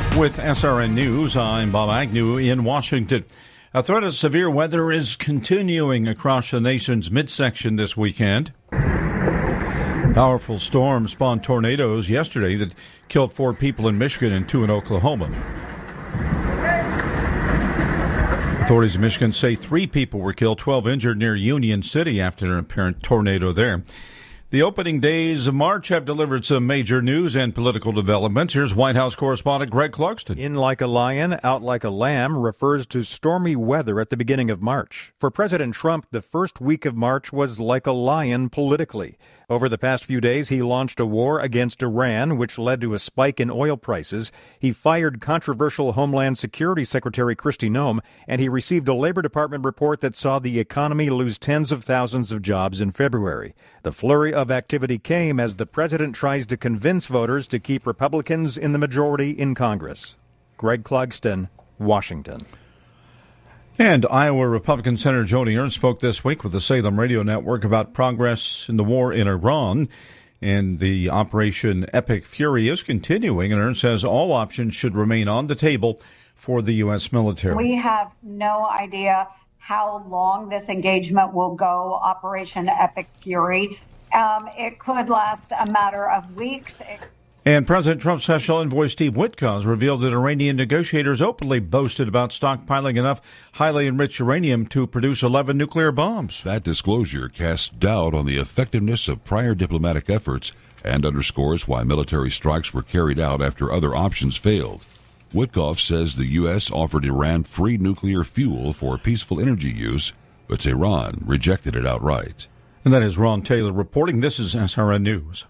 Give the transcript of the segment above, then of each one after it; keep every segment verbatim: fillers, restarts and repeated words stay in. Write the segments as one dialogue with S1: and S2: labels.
S1: With S R N News, I'm Bob Agnew in Washington. A threat of severe weather is continuing across the nation's midsection this weekend. Powerful storms spawned tornadoes yesterday that killed four people in Michigan and two in Oklahoma. Authorities in Michigan say three people were killed, twelve injured near Union City after an apparent tornado there. The opening days of March have delivered some major news and political developments. Here's White House correspondent Greg Clugston.
S2: In like a lion, out like a lamb refers to stormy weather at the beginning of March. For President Trump, the first week of March was like a lion politically. Over the past few days, he launched a war against Iran, which led to a spike in oil prices. He fired controversial Homeland Security Secretary Kristi Noem, and he received a Labor Department report that saw the economy lose tens of thousands of jobs in February. The flurry of activity came as the president tries to convince voters to keep Republicans in the majority in Congress. Greg Clugston, Washington.
S1: And Iowa Republican Senator Joni Ernst spoke this week with the Salem Radio Network about progress in the war in Iran. And the Operation Epic Fury is continuing, and Ernst says all options should remain on the table for the U S military.
S3: We have no idea how long this engagement will go, Operation Epic Fury. Um, it could last a matter of weeks. It-
S1: And President Trump's Special Envoy Steve Witkoff has revealed that Iranian negotiators openly boasted about stockpiling enough highly enriched uranium to produce eleven nuclear bombs.
S4: That disclosure casts doubt on the effectiveness of prior diplomatic efforts and underscores why military strikes were carried out after other options failed. Witkoff says the U S offered Iran free nuclear fuel for peaceful energy use, but Tehran rejected it outright.
S1: And that is Ron Taylor reporting. This is S R N News.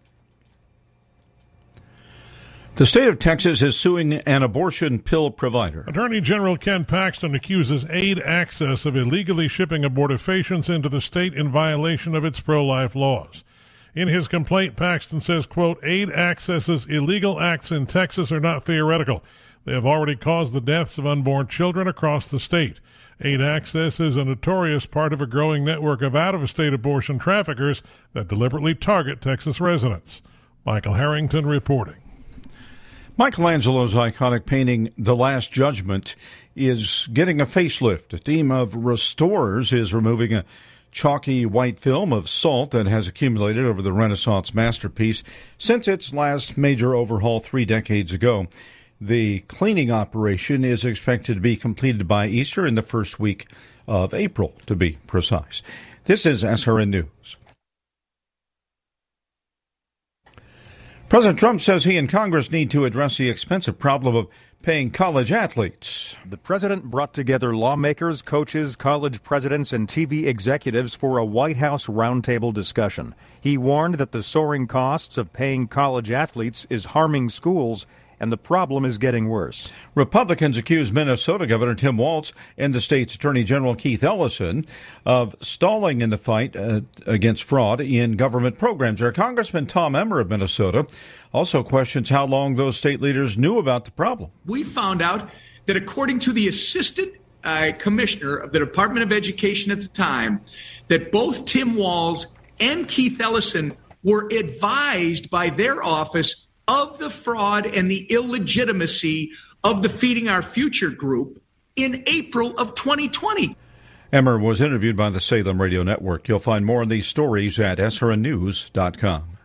S1: The state of Texas is suing an abortion pill provider.
S5: Attorney General Ken Paxton accuses Aid Access of illegally shipping abortifacients into the state in violation of its pro-life laws. In his complaint, Paxton says, quote, Aid Access's illegal acts in Texas are not theoretical. They have already caused the deaths of unborn children across the state. Aid Access is a notorious part of a growing network of out-of-state abortion traffickers that deliberately target Texas residents. Michael Harrington reporting.
S1: Michelangelo's iconic painting, The Last Judgment, is getting a facelift. A team of restorers is removing a chalky white film of salt that has accumulated over the Renaissance masterpiece since its last major overhaul three decades ago. The cleaning operation is expected to be completed by Easter in the first week of April, to be precise. This is S R N News. President Trump says he and Congress need to address the expensive problem of paying college athletes.
S2: The president brought together lawmakers, coaches, college presidents, and T V executives for a White House roundtable discussion. He warned that the soaring costs of paying college athletes is harming schools, and the problem is getting worse.
S1: Republicans accuse Minnesota Governor Tim Walz and the state's Attorney General Keith Ellison of stalling in the fight uh, against fraud in government programs. Our Congressman Tom Emmer of Minnesota also questions how long those state leaders knew about the problem.
S6: We found out that according to the assistant uh, commissioner of the Department of Education at the time, that both Tim Walz and Keith Ellison were advised by their office of the fraud and the illegitimacy of the Feeding Our Future group in April of twenty twenty.
S1: Emmer was interviewed by the Salem Radio Network. You'll find more on these stories at S R N news dot com.